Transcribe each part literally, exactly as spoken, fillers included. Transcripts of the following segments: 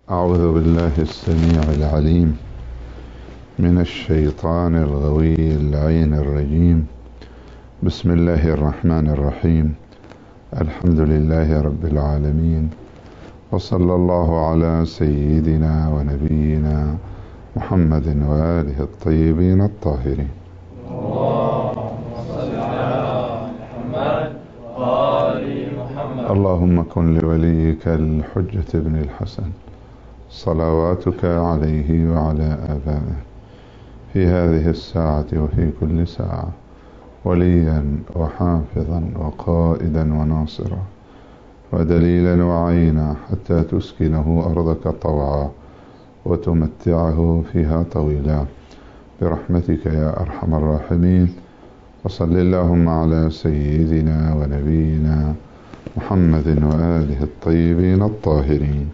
أعوذ بالله السميع العليم من الشيطان الغوي اللعين الرجيم. بسم الله الرحمن الرحيم. الحمد لله رب العالمين، وصلى الله على سيدنا ونبينا محمد وآله الطيبين الطاهرين. اللهم صل على محمد وآل محمد. اللهم كن لوليك الحجة بن الحسن صلواتك عليه وعلى آبائه في هذه الساعة وفي كل ساعة وليا وحافظا وقائدا وناصرا ودليلا وعينا، حتى تسكنه أرضك طوعا وتمتعه فيها طويلا برحمتك يا أرحم الراحمين. وصل اللهم على سيدنا ونبينا محمد وآله الطيبين الطاهرين.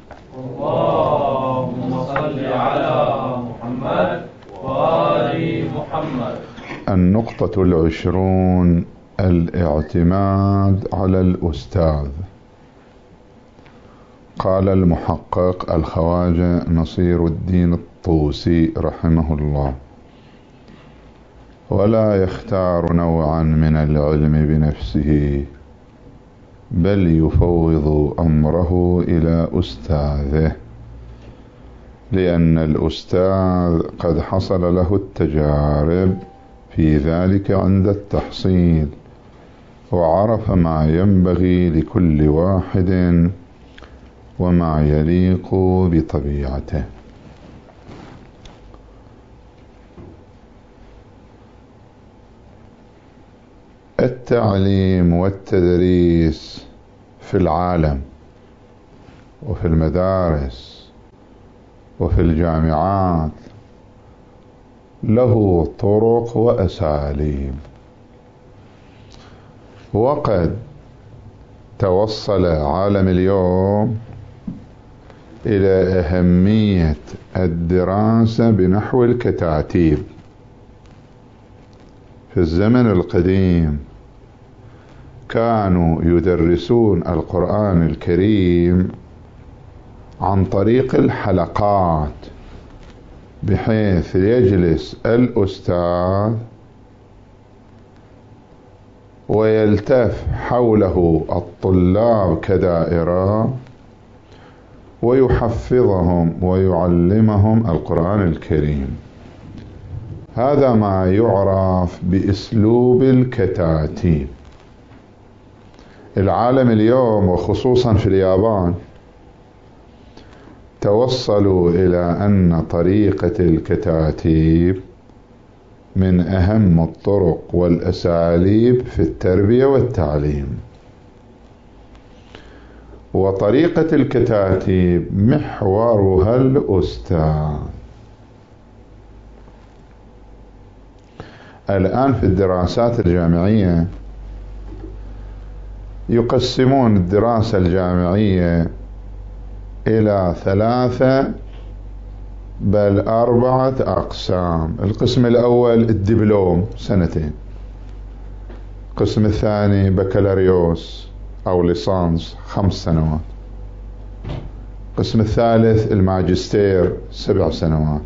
اللهم صل على محمد وآل محمد. النقطة العشرون: الاعتماد على الأستاذ. قال المحقق الخواجة نصير الدين الطوسي رحمه الله: ولا يختار نوعا من العلم بنفسه، بل يفوض أمره إلى أستاذه، لأن الأستاذ قد حصل له التجارب في ذلك عند التحصيل، وعرف ما ينبغي لكل واحد وما يليق بطبيعته. التعليم والتدريس في العالم وفي المدارس وفي الجامعات له طرق وأساليب، وقد توصل عالم اليوم إلى أهمية الدراسة بنحو الكتاتيب. في الزمن القديم كانوا يدرسون القرآن الكريم عن طريق الحلقات، بحيث يجلس الأستاذ ويلتف حوله الطلاب كدائرة ويحفظهم ويعلمهم القرآن الكريم. هذا ما يعرف بأسلوب الكتاتيب. العالم اليوم وخصوصا في اليابان توصلوا إلى أن طريقة الكتاتيب من أهم الطرق والأساليب في التربية والتعليم. وطريقة الكتاتيب محورها الأستاذ. الآن في الدراسات الجامعية يقسمون الدراسة الجامعية إلى ثلاثة بل أربعة أقسام. القسم الأول الدبلوم سنتين، القسم الثاني بكالوريوس أو ليسانس خمس سنوات، القسم الثالث الماجستير سبع سنوات،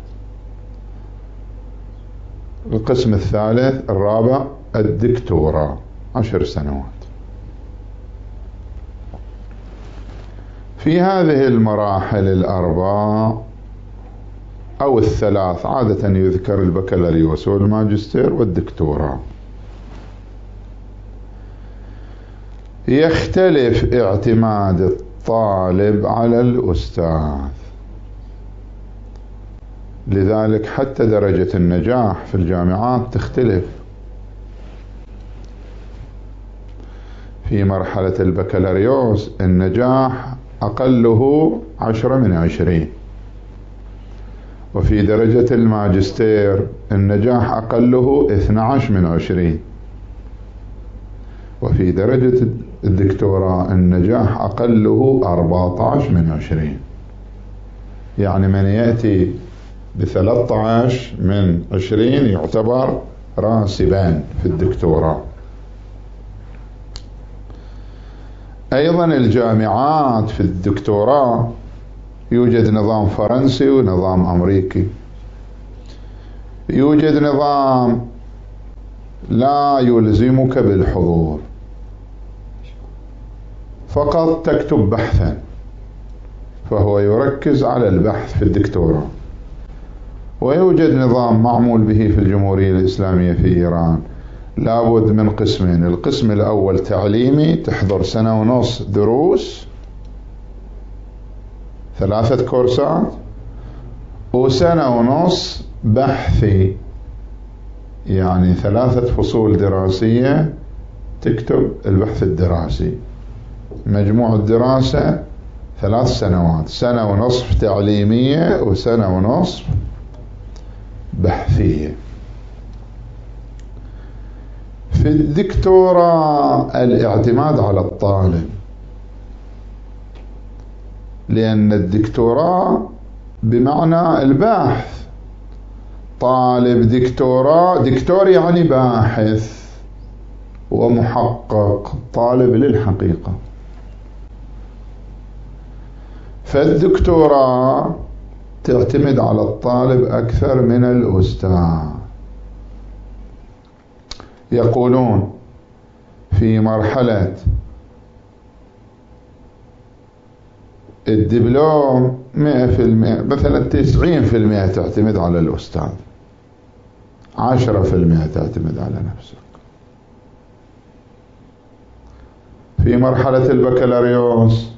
القسم الثالث الرابع الدكتوراه عشر سنوات. في هذه المراحل الأربع أو الثلاث عادة يذكر البكالوريوس والماجستير والدكتوراه، يختلف اعتماد الطالب على الأستاذ. لذلك حتى درجة النجاح في الجامعات تختلف. في مرحلة البكالوريوس النجاح أقله عشرة من عشرين، وفي درجة الماجستير النجاح أقله اثنى عشر من عشرين، وفي درجة الدكتوراه النجاح أقله أربعة عشر من عشرين. يعني من يأتي بثلاثة عشر من عشرين يعتبر راسبان في الدكتوراه. أيضا الجامعات في الدكتوراه يوجد نظام فرنسي ونظام أمريكي. يوجد نظام لا يلزمك بالحضور، فقط تكتب بحثا، فهو يركز على البحث في الدكتوراه. ويوجد نظام معمول به في الجمهورية الإسلامية في إيران، لابد من قسمين: القسم الأول تعليمي، تحضر سنة ونص دروس، ثلاثة كورسات، وسنة ونص بحثي، يعني ثلاثة فصول دراسية تكتب البحث الدراسي. مجموع الدراسة ثلاث سنوات، سنة ونصف تعليمية وسنة ونصف بحثية. في الدكتوراه الاعتماد على الطالب، لأن الدكتوراه بمعنى البحث. طالب دكتوراه، دكتور يعني باحث ومحقق، طالب للحقيقة. فالدكتوراه تعتمد على الطالب أكثر من الأستاذ. يقولون في مرحلة الدبلوم مئة في المئة، مثلا تسعين في المئة تعتمد على الأستاذ، عشرة في المئة تعتمد على نفسك. في مرحلة البكالوريوس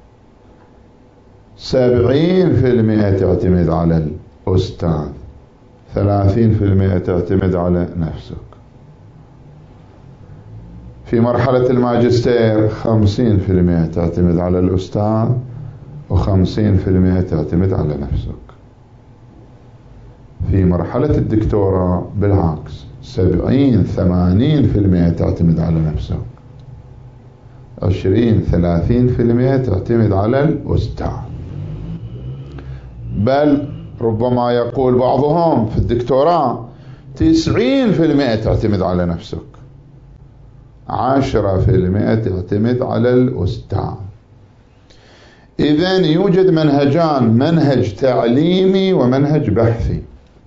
سبعين في المئة تعتمد على الأستاذ، ثلاثين في المئة تعتمد على نفسك. في مرحلة الماجستير خمسين في المئة تعتمد على الأستاذ، وخمسين في المئة تعتمد على نفسك. في مرحلة الدكتوراه بالعكس، سبعين ثمانين في المئة تعتمد على نفسك، عشرين ثلاثين في المئة تعتمد على الأستاذ. بل ربما يقول بعضهم في الدكتوراه تسعين في المئة تعتمد على نفسك، عشرة في المئة تعتمد على الأستاذ. إذن يوجد منهجان: منهج تعليمي ومنهج بحثي.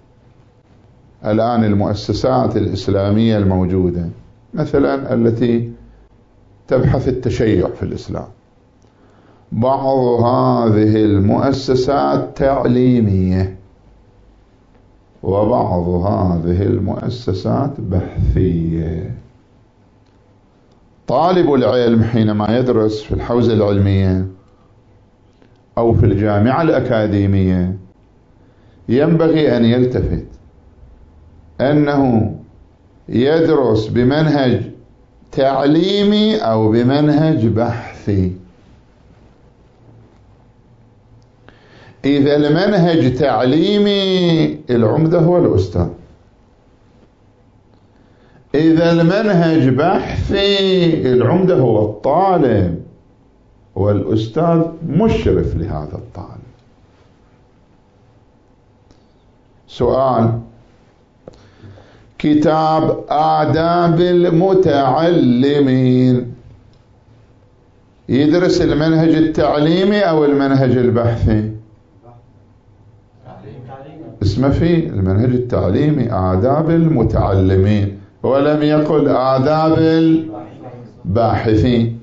الآن المؤسسات الإسلامية الموجودة مثلا التي تبحث التشيع في الإسلام، بعض هذه المؤسسات تعليمية وبعض هذه المؤسسات بحثية. طالب العلم حينما يدرس في الحوزة العلمية أو في الجامعة الأكاديمية ينبغي أن يلتفت أنه يدرس بمنهج تعليمي أو بمنهج بحثي. إذا المنهج تعليمي العمدة هو الأستاذ، إذا المنهج بحثي العمدة هو الطالب، والأستاذ مشرف لهذا الطالب. سؤال: كتاب آداب المتعلمين يدرس المنهج التعليمي أو المنهج البحثي؟ اسمه فيه المنهج التعليمي آداب المتعلمين، ولم يقل آداب الباحثين.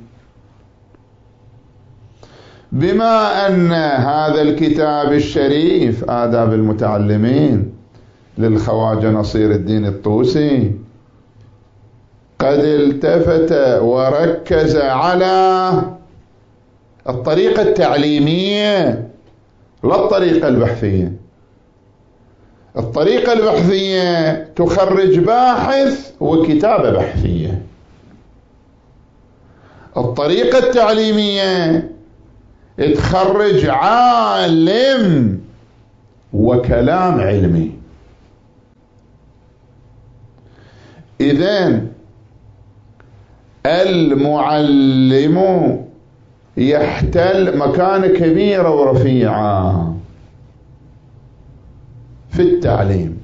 بما أن هذا الكتاب الشريف آداب المتعلمين للخواجة نصير الدين الطوسي قد التفت وركز على الطريقة التعليمية لا الطريقة البحثية. الطريقة البحثية تخرج باحث وكتابة بحثية، الطريقة التعليمية تخرج عالم وكلام علمي. إذن المعلم يحتل مكانة كبيرة ورفيعة في التعليم،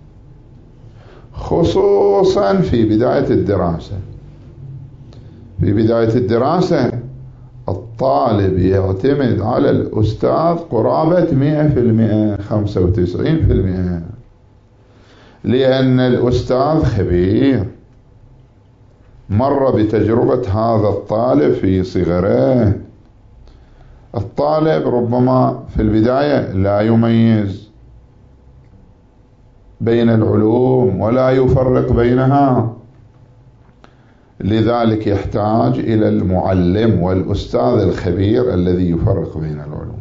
خصوصا في بداية الدراسة. في بداية الدراسة الطالب يعتمد على الأستاذ قرابة مئة في المئة، خمسة وتسعين في المئة، لأن الأستاذ خبير، مر بتجربة هذا الطالب في صغره. الطالب ربما في البداية لا يميز بين العلوم ولا يفرق بينها، لذلك يحتاج إلى المعلم والأستاذ الخبير الذي يفرق بين العلوم.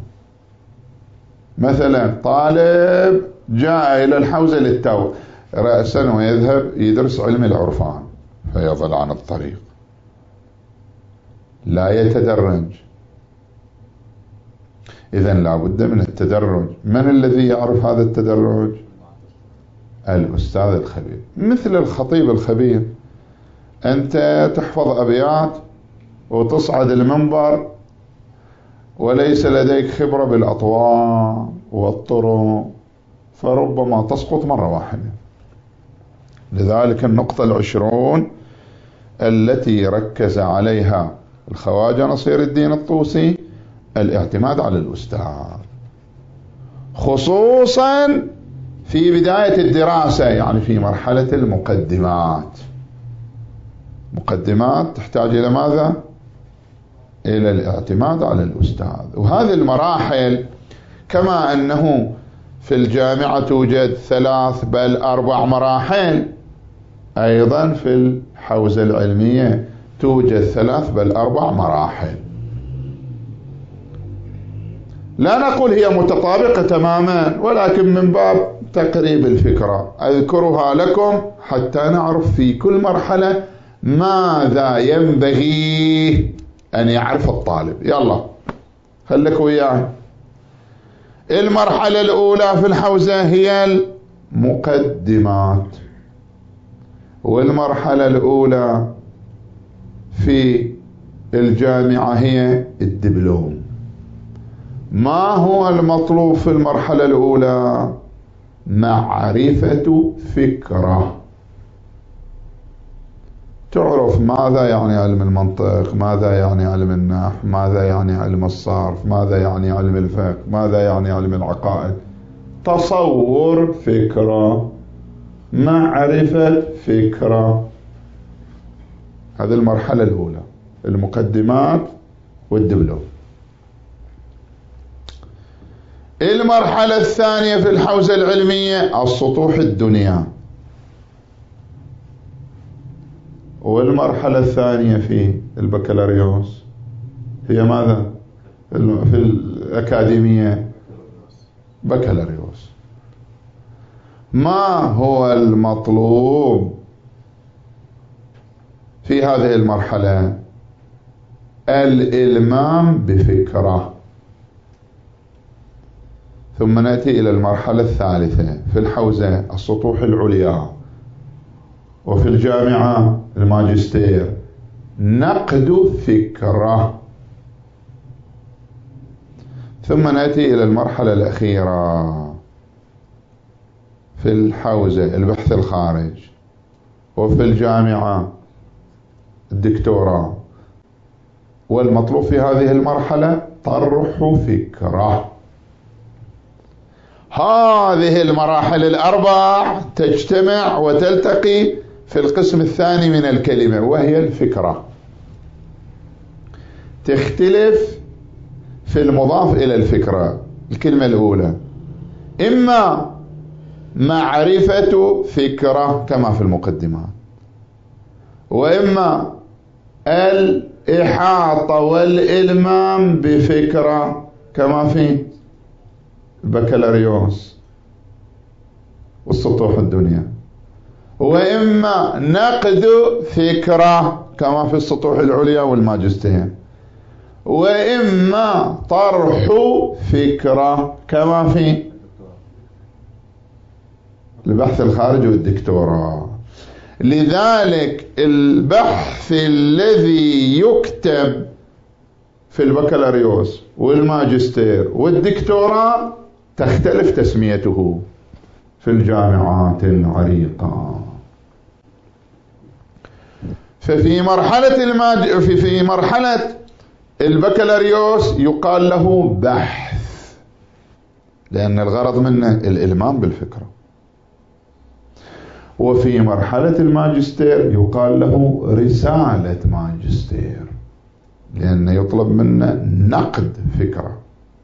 مثلا طالب جاء إلى الحوزة للتو رأسا ويذهب يدرس علم العرفان فيضل عن الطريق، لا يتدرج. إذن لا بد من التدرج. من الذي يعرف هذا التدرج؟ الأستاذ الخبير، مثل الخطيب الخبير. أنت تحفظ أبيات وتصعد المنبر وليس لديك خبرة بالأطوار والطرق، فربما تسقط مرة واحدة. لذلك النقطة العشرون التي ركز عليها الخواجة نصير الدين الطوسي الاعتماد على الأستاذ، خصوصا في بداية الدراسة، يعني في مرحلة المقدمات. مقدمات تحتاج إلى ماذا؟ إلى الاعتماد على الأستاذ. وهذه المراحل كما أنه في الجامعة توجد ثلاث بل أربع مراحل، أيضا في الحوزة العلمية توجد ثلاث بل أربع مراحل. لا نقول هي متطابقة تماما، ولكن من باب تقريب الفكرة أذكرها لكم حتى نعرف في كل مرحلة ماذا ينبغي أن يعرف الطالب. يلا خليك وياي. المرحلة الأولى في الحوزة هي المقدمات، والمرحلة الأولى في الجامعة هي الدبلوم. ما هو المطلوب في المرحلة الأولى؟ معرفة فكرة، تعرف ماذا يعني علم المنطق، ماذا يعني علم النحو، ماذا يعني علم الصرف، ماذا يعني علم الفقه، ماذا يعني علم العقائد. تصور فكرة، معرفة فكرة. هذه المرحلة الأولى، المقدمات والدبلوم. المرحلة الثانية في الحوزة العلمية السطوح الدنيا، والمرحلة الثانية في البكالوريوس هي ماذا؟ في الأكاديمية بكالوريوس. ما هو المطلوب في هذه المرحلة؟ الإلمام بفكرة. ثم نأتي إلى المرحلة الثالثة في الحوزة السطوح العليا، وفي الجامعة الماجستير نقد فكرة. ثم نأتي إلى المرحلة الأخيرة في الحوزة البحث الخارج، وفي الجامعة الدكتوراه. والمطلوب في هذه المرحلة طرح فكرة. هذه المراحل الأربع تجتمع وتلتقي في القسم الثاني من الكلمة، وهي الفكرة. تختلف في المضاف إلى الفكرة. الكلمة الأولى إما معرفة فكرة كما في المقدمات، وإما الإحاطة والإلمام بفكرة كما في البكالوريوس والسطوح الدنيا، وإما نقد فكرة كما في السطوح العليا والماجستير، وإما طرح فكرة كما في البحث الخارجي والدكتوراه. لذلك البحث الذي يكتب في البكالوريوس والماجستير والدكتوراه تختلف تسميته في الجامعات العريقة. ففي مرحلة الماج... في في مرحلة البكالوريوس يقال له بحث، لأن الغرض منه الإلمام بالفكرة. وفي مرحلة الماجستير يقال له رسالة ماجستير، لأنه يطلب منه نقد فكرة.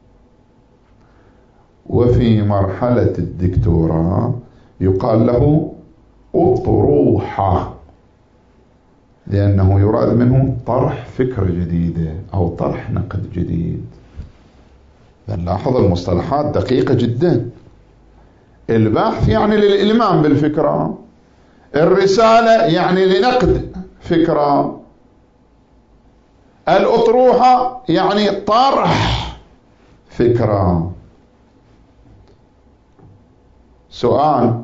وفي مرحلة الدكتوراه يقال له أطروحة، لأنه يراد منه طرح فكرة جديدة أو طرح نقد جديد. فنلاحظ المصطلحات دقيقة جدا. البحث يعني للإلمام بالفكرة، الرسالة يعني لنقد فكرة، الأطروحة يعني طرح فكرة. سؤال: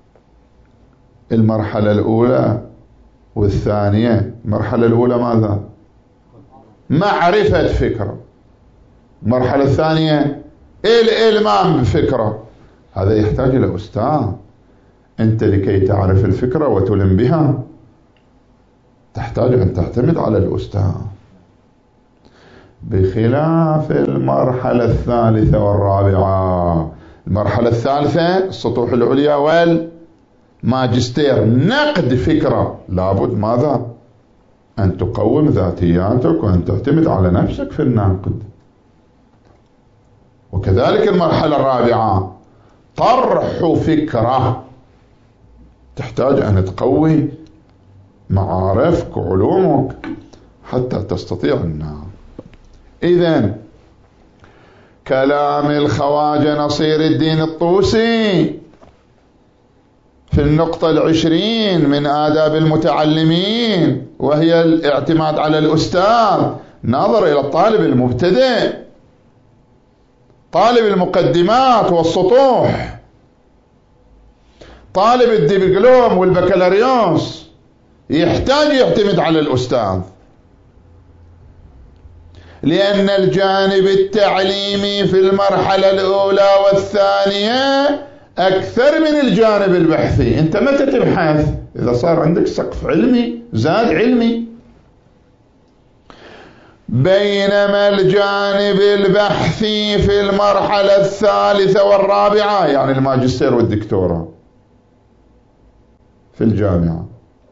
المرحلة الأولى والثانية، المرحلة الأولى ماذا؟ معرفة فكرة. المرحلة الثانية الإلمام بفكرة. هذا يحتاج إلى أستاذ. أنت لكي تعرف الفكرة وتلم بها تحتاج أن تعتمد على الأستاذ، بخلاف المرحلة الثالثة والرابعة. المرحلة الثالثة السطوح العليا والماجستير، نقد فكرة. لابد ماذا؟ أن تقوم ذاتياتك وأن تعتمد على نفسك في الناقد. وكذلك المرحلة الرابعة طرح فكرة، تحتاج أن تقوي معارفك وعلومك حتى تستطيع النقد. إذن كلام الخواجة نصير الدين الطوسي في النقطة العشرين من آداب المتعلمين، وهي الاعتماد على الأستاذ، ناظر إلى الطالب المبتدئ، طالب المقدمات والسطوح، طالب الدبلوم والبكالوريوس، يحتاج يعتمد على الأستاذ، لأن الجانب التعليمي في المرحلة الأولى والثانية أكثر من الجانب البحثي. أنت متى تبحث؟ إذا صار عندك سقف علمي، زاد علمي. بينما الجانب البحثي في المرحلة الثالثة والرابعة، يعني الماجستير والدكتوراه في الجامعة،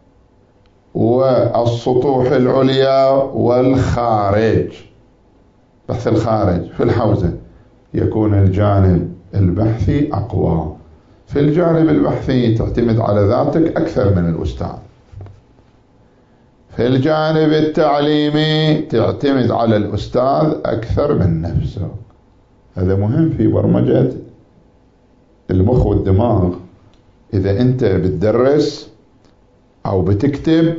والسطوح العليا والخارج، بحث الخارج في الحوزة، يكون الجانب البحثي أقوى. في الجانب البحثي تعتمد على ذاتك أكثر من الأستاذ. في الجانب التعليمي تعتمد على الأستاذ أكثر من نفسك. هذا مهم في برمجة المخ والدماغ. إذا أنت بتدرس أو بتكتب،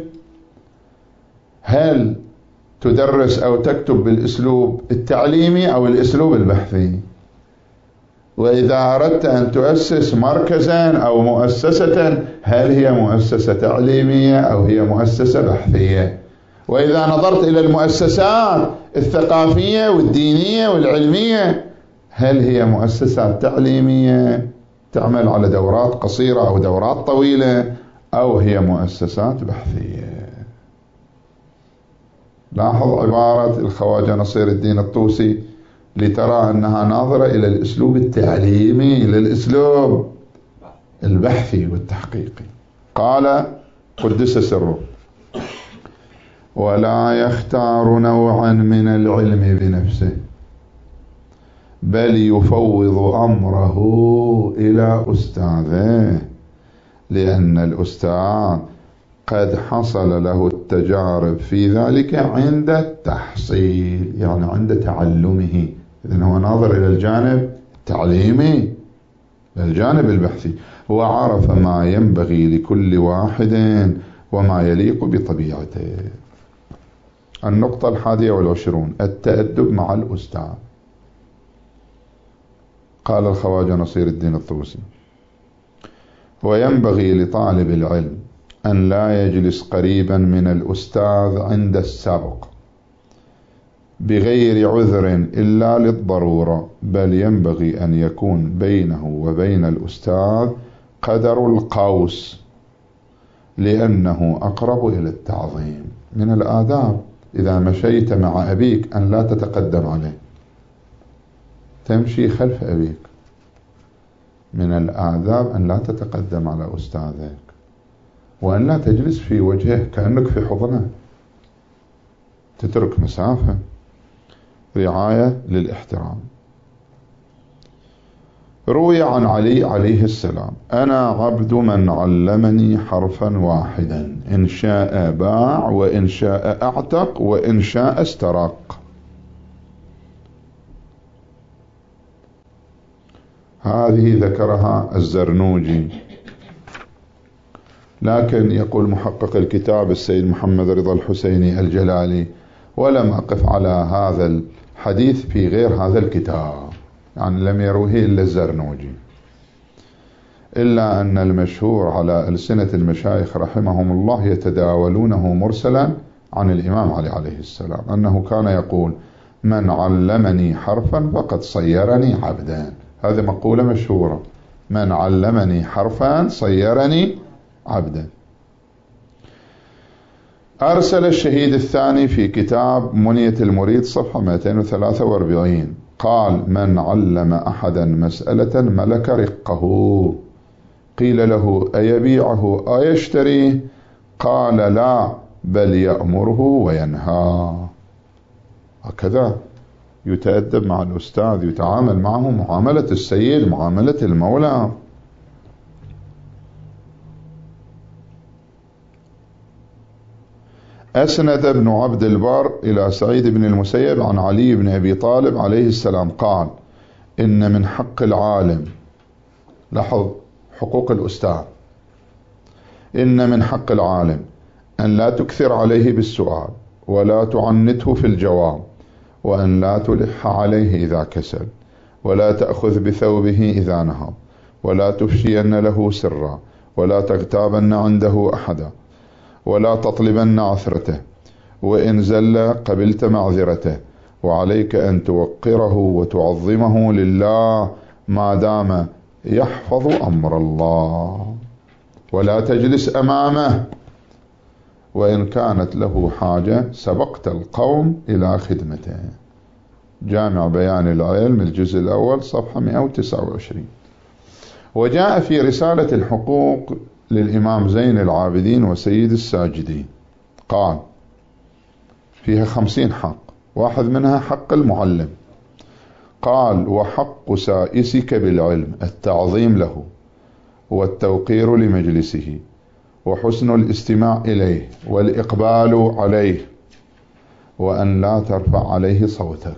هل تدرس أو تكتب بالأسلوب التعليمي أو الأسلوب البحثي؟ وإذا أردت أن تؤسس مركزا أو مؤسسة، هل هي مؤسسة تعليمية أو هي مؤسسة بحثية؟ وإذا نظرت إلى المؤسسات الثقافية والدينية والعلمية، هل هي مؤسسات تعليمية تعمل على دورات قصيرة أو دورات طويلة، أو هي مؤسسات بحثية؟ لاحظ عبارة الخواجة نصير الدين الطوسي لترى أنها ناظرة إلى الأسلوب التعليمي، للأسلوب البحثي والتحقيقي. قال قدس سره: ولا يختار نوعا من العلم بنفسه، بل يفوض أمره إلى أستاذه، لأن الأستاذ قد حصل له التجارب في ذلك عند التحصيل، يعني عند تعلمه. إذن هو ناظر إلى الجانب التعليمي، الجانب البحثي، وعرف ما ينبغي لكل واحد وما يليق بطبيعته. النقطة الحادية والعشرون: التأدب مع الأستاذ. قال الخواجة نصير الدين الطوسي: وينبغي لطالب العلم أن لا يجلس قريبا من الأستاذ عند السبق بغير عذر إلا للضرورة، بل ينبغي أن يكون بينه وبين الأستاذ قدر القوس، لأنه أقرب إلى التعظيم. من الآداب إذا مشيت مع أبيك أن لا تتقدم عليه، تمشي خلف أبيك. من الآداب أن لا تتقدم على أستاذك، وأن لا تجلس في وجهه كأنك في حضنه، تترك مسافة، رعاية للاحترام. روي عن علي عليه السلام: أنا عبد من علمني حرفا واحدا، إن شاء باع وإن شاء أعتق وإن شاء استرق. هذه ذكرها الزرنوجي، لكن يقول محقق الكتاب السيد محمد رضا الحسيني الجلالي: ولم أقف على هذا الحديث في غير هذا الكتاب، يعني لم يروه إلا الزرنوجي، إلا أن المشهور على ألسنة المشايخ رحمهم الله يتداولونه مرسلا عن الإمام علي عليه السلام أنه كان يقول: من علمني حرفا فقد صيرني عبدا. هذه مقولة مشهورة: من علمني حرفا صيرني عبدا. أرسل الشهيد الثاني في كتاب منية المريد صفحة مئتين وثلاثة وأربعين قال: من علم أحدا مسألة ملك رقه، قيل له: أيبيعه أيشتريه؟ قال: لا، بل يأمره وينهى. هكذا يتأدب مع الأستاذ، يتعامل معه معاملة السيد، معاملة المولى. أسند ابن عبد البر إلى سعيد بن المسيب عن علي بن أبي طالب عليه السلام قال: إن من حق العالم، لاحظ حقوق الأستاذ، إن من حق العالم أن لا تكثر عليه بالسؤال، ولا تعنته في الجواب، وأن لا تلح عليه إذا كسل، ولا تأخذ بثوبه إذا نهض، ولا تفشين له سرا، ولا تغتابن عنده أحدا، ولا تطلبن عثرته، وإن زل قبلت معذرته، وعليك أن توقره وتعظمه لله ما دام يحفظ أمر الله، ولا تجلس أمامه، وإن كانت له حاجة سبقت القوم إلى خدمته. جامع بيان العلم الجزء الأول صفحة مئة وتسعة وعشرين. وجاء في رسالة الحقوق للإمام زين العابدين وسيد الساجدين قال: فيها خمسين حق، واحد منها حق المعلم. قال: وحق سائسك بالعلم التعظيم له، والتوقير لمجلسه، وحسن الاستماع إليه، والإقبال عليه، وأن لا ترفع عليه صوتك،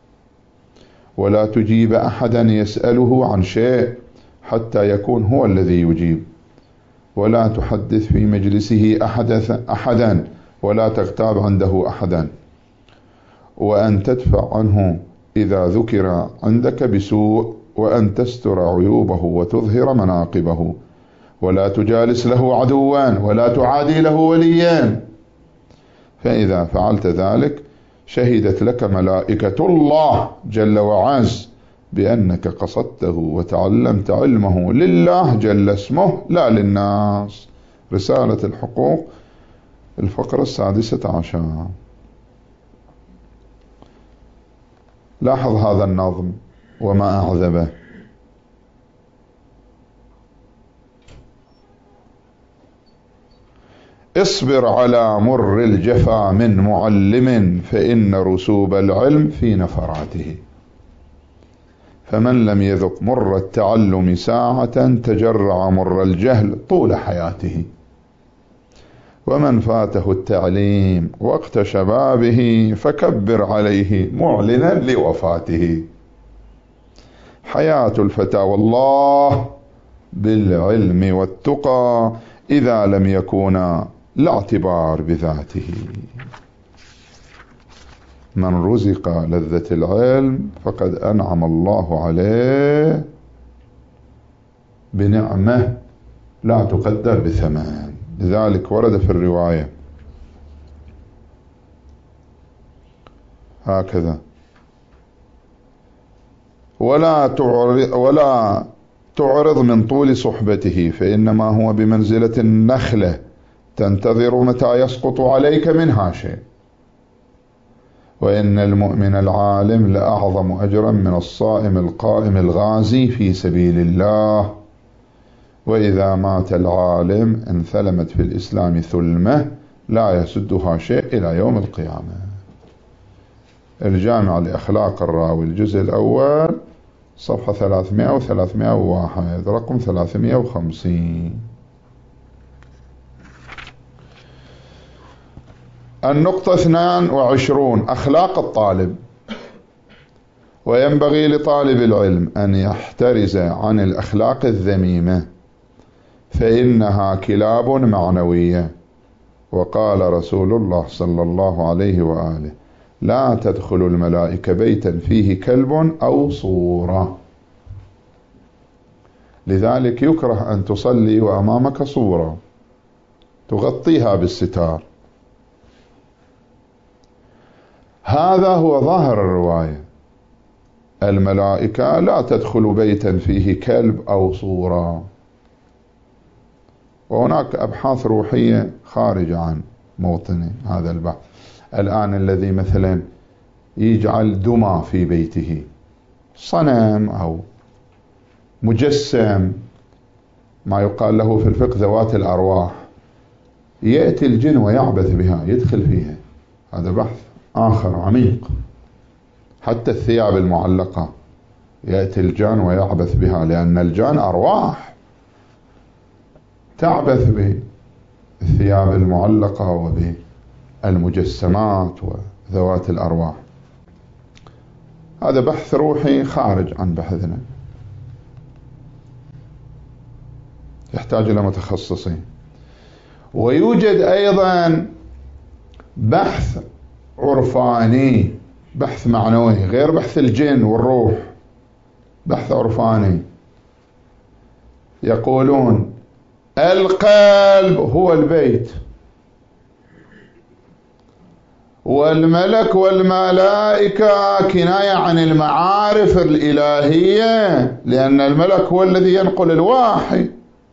ولا تجيب أحدا يسأله عن شيء حتى يكون هو الذي يجيب، ولا تحدث في مجلسه أحدا، ولا تغتاب عنده أحدا، وأن تدفع عنه إذا ذكر عندك بسوء، وأن تستر عيوبه وتظهر مناقبه، ولا تجالس له عدوا، ولا تعادي له وليا. فإذا فعلت ذلك شهدت لك ملائكة الله جل وعز بأنك قصدته وتعلمت علمه لله جل اسمه لا للناس. رسالة الحقوق الفقرة السادسة عشر. لاحظ هذا النظم وما أعذبه: اصبر على مر الجفا من معلم، فإن رسوب العلم في نفراته، فمن لم يذق مر التعلم ساعة تجرع مر الجهل طول حياته، ومن فاته التعليم وقت شبابه فكبر عليه معلنا لوفاته. حياة الفتى والله بالعلم والتقى، إذا لم يكونا لا اعتبار بذاته. من رزق لذة العلم فقد أنعم الله عليه بنعمة لا تقدر بثمن. لذلك ورد في الرواية هكذا: ولا تعرض, ولا تعرض من طول صحبته، فإنما هو بمنزلة النخلة تنتظر متى يسقط عليك منها شيء. وإن المؤمن العالم لأعظم أجرا من الصائم القائم الغازي في سبيل الله. وإذا مات العالم انثلمت في الإسلام ثلمة لا يسدها شيء إلى يوم القيامة. الجامع لأخلاق الراوي الجزء الأول صفحة ثلاثمائة وثلاثمائة وواحد رقم ثلاثمائة وخمسين. النقطة اثنان وعشرون أخلاق الطالب. وينبغي لطالب العلم أن يحترز عن الأخلاق الذميمة فإنها كلاب معنوية. وقال رسول الله صلى الله عليه وآله: لا تدخل الملائكة بيتا فيه كلب أو صورة. لذلك يكره أن تصلي وأمامك صورة تغطيها بالستار. هذا هو ظاهر الرواية، الملائكة لا تدخل بيتا فيه كلب أو صورة. وهناك أبحاث روحية خارجة عن موطن هذا البحث. الآن الذي مثلا يجعل دمى في بيته، صنم أو مجسم، ما يقال له في الفقه ذوات الأرواح، يأتي الجن ويعبث بها، يدخل فيها. هذا بحث آخر عميق. حتى الثياب المعلقة يأتي الجان ويعبث بها، لأن الجان أرواح تعبث بالثياب المعلقة وبالمجسمات وذوات الأرواح. هذا بحث روحي خارج عن بحثنا، يحتاج إلى متخصصين. ويوجد أيضا بحث عرفاني، بحث معنوي غير بحث الجن والروح، بحث عرفاني. يقولون القلب هو البيت، والملك والملائكة كناية عن المعارف الإلهية، لأن الملك هو الذي ينقل الوحي،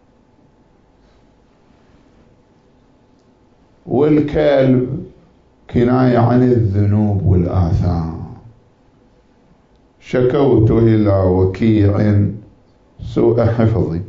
والكلب كناية عن الذنوب والآثام. شكوت إلى وكيع سوء حفظي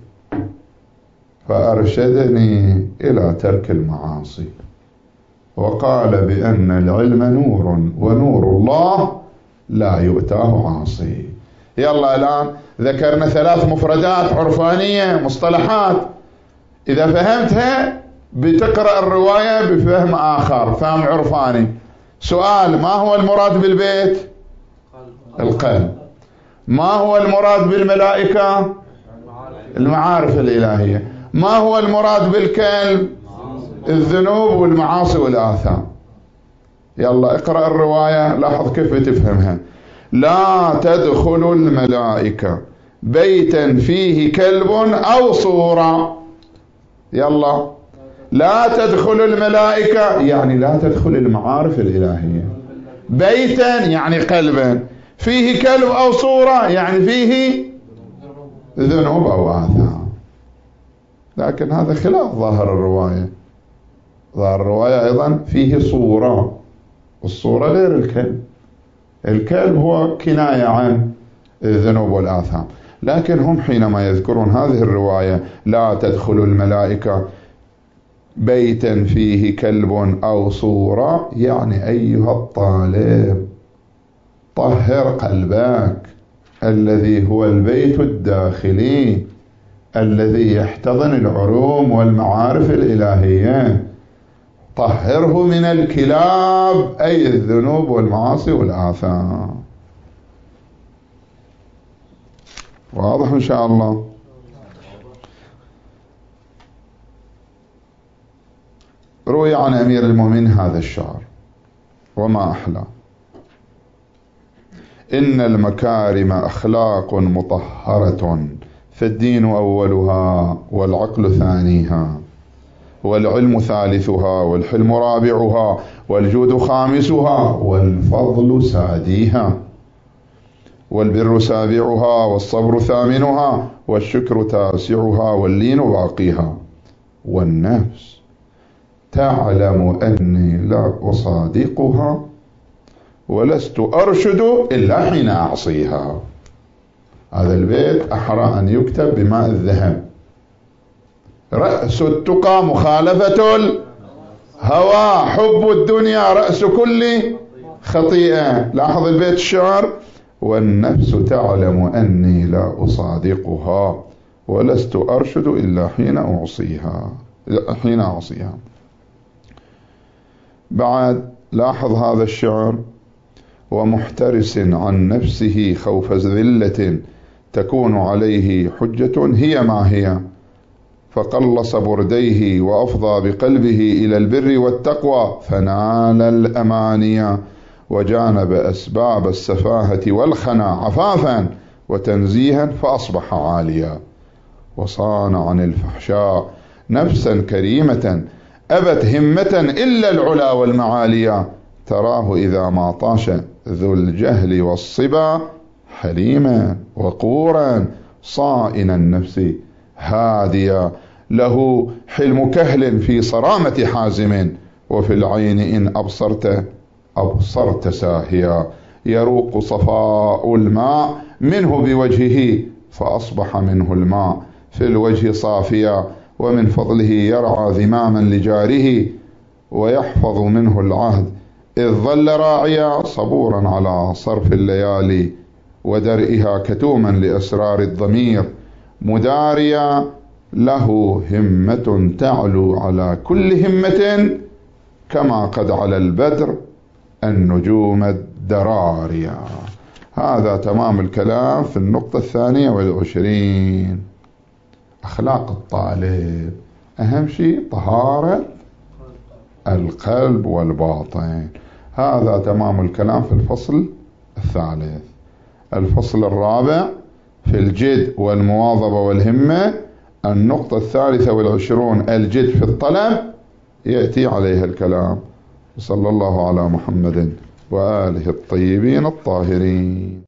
فأرشدني إلى ترك المعاصي، وقال بأن العلم نور، ونور الله لا يؤتاه عاصي. يلا الآن ذكرنا ثلاث مفردات عرفانية، مصطلحات، إذا فهمتها بتقرأ الرواية بفهم آخر، فهم عرفاني. سؤال: ما هو المراد بالبيت؟ القلب. ما هو المراد بالملائكة؟ المعارف الإلهية. ما هو المراد بالكلب؟ الذنوب والمعاصي والآثام. يلا اقرأ الرواية، لاحظ كيف تفهمها. لا تدخل الملائكة بيتا فيه كلب أو صورة. يلا، لا تدخل الملائكة يعني لا تدخل المعارف الإلهية. بيتا يعني قلبا، فيه كلب أو صورة يعني فيه ذنوب أو آثام. لكن هذا خلاف ظاهر الرواية. ظاهر الرواية أيضا فيه صورة، والصورة غير الكلب. الكلب هو كناية عن الذنوب والآثام. لكن هم حينما يذكرون هذه الرواية لا تدخل الملائكة بيتا فيه كلب أو صورة، يعني أيها الطالب طهر قلبك الذي هو البيت الداخلي الذي يحتضن العلوم والمعارف الإلهية، طهره من الكلاب أي الذنوب والمعاصي والآثام. واضح إن شاء الله؟ روي عن أمير المؤمنين هذا الشعر وما أحلى: إن المكارم أخلاق مطهرة، فالدين أولها والعقل ثانيها، والعلم ثالثها، والحلم رابعها، والجود خامسها، والفضل ساديها، والبر سابعها، والصبر ثامنها، والشكر تاسعها، واللين باقيها. والنفس تعلم أني لا أصادقها، ولست أرشد إلا حين أعصيها. هذا البيت أحرى أن يكتب بماء الذهب. رأس التقى مخالفة الهوى، حب الدنيا رأس كل خطيئة. لاحظ البيت الشعر: والنفس تعلم أني لا أصادقها ولست أرشد إلا حين أعصيها حين أعصيها. بعد لاحظ هذا الشعر: ومحترس عن نفسه خوف ذلة تكون عليه حجة هي ما هي، فقلص برديه وأفضى بقلبه إلى البر والتقوى فنال الأماني، وجانب أسباب السفاهة والخنا عفافا وتنزيها فأصبح عاليا، وصان عن الفحشاء نفسا كريمة أبت همة إلا العلا والمعاليا، تراه إذا ما طاش ذو الجهل والصبا حليما وقورا صائن النفس هاديا، له حلم كهل في صرامة حازم، وفي العين إن أبصرت أبصرت ساهيا، يروق صفاء الماء منه بوجهه فأصبح منه الماء في الوجه صافيا، ومن فضله يرعى ذماما لجاره ويحفظ منه العهد إذ ظل راعيا، صبورا على صرف الليالي ودرئها كتوما لأسرار الضمير، مداريا له همة تعلو على كل همة كما قد على البدر النجوم الدراريا. هذا تمام الكلام في النقطة الثانية والعشرين. أخلاق الطالب، أهم شيء طهارة القلب والباطن. هذا تمام الكلام في الفصل الثالث. الفصل الرابع في الجد والمواظبة والهمة، النقطة الثالثة والعشرون الجد في الطلب يأتي عليها الكلام. صلى الله على محمد وآله الطيبين الطاهرين.